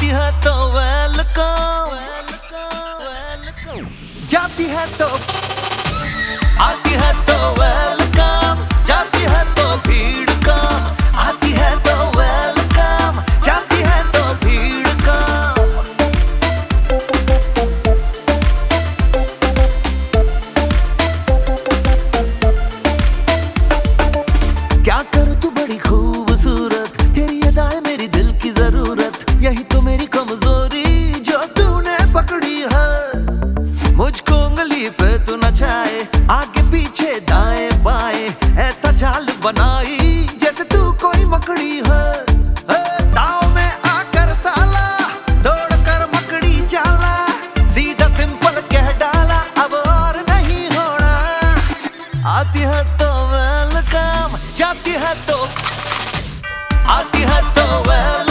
आती है तो वेलकम, जाती है तो आती है तो वेलकम, जाती है तो भीड़ कम। आती है तो वेलकम, जाती है तो भीड़ कम। क्या करूं तू बड़ी खूबसूरत, तेरी अदाएं मेरी दिल की जरूरत। यही तो मेरी कमजोरी जो तूने पकड़ी है। मुझको उंगली पे तू नचाए, आगे पीछे दाएं बाएं, ऐसा जाल बनाई जैसे तू कोई मकड़ी है। दाव में आकर साला दौड़ कर मकड़ी चाला, सीधा सिंपल कह डाला अब और नहीं होना। आती है तो वेलकम, जाती है तो आती है तो वेलकम।